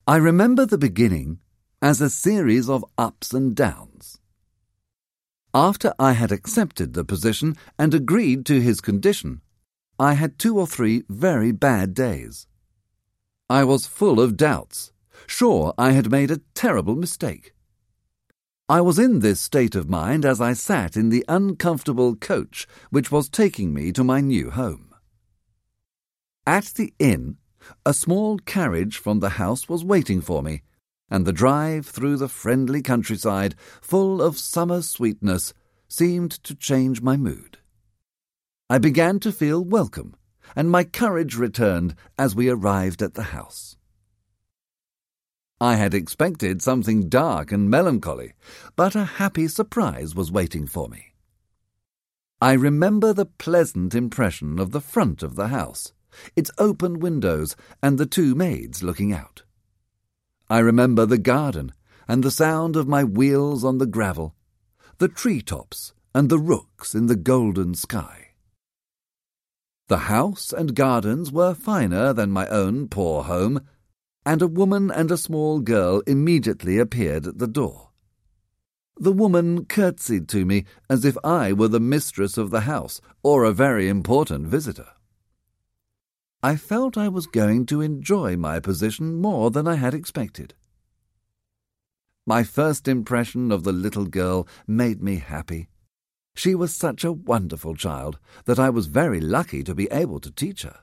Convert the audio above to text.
I remember the beginning as a series of ups and downs. After I had accepted the position and agreed to his condition, I had 2 or 3 very bad days. I was full of doubts, sure I had made a terrible mistake. I was in this state of mind as I sat in the uncomfortable coach which was taking me to my new home. At the inn, a small carriage from the house was waiting for me, and the drive through the friendly countryside, full of summer sweetness, seemed to change my mood. I began to feel welcome, and my courage returned as we arrived at the house. I had expected something dark and melancholy, but a happy surprise was waiting for me. I remember the pleasant impression of the front of the house, its open windows and the 2 maids looking out. I remember the garden and the sound of my wheels on the gravel, the tree-tops and the rooks in the golden sky. The house and gardens were finer than my own poor home, and a woman and a small girl immediately appeared at the door. The woman curtsied to me as if I were the mistress of the house or a very important visitor. I felt I was going to enjoy my position more than I had expected. My first impression of the little girl made me happy. She was such a wonderful child that I was very lucky to be able to teach her.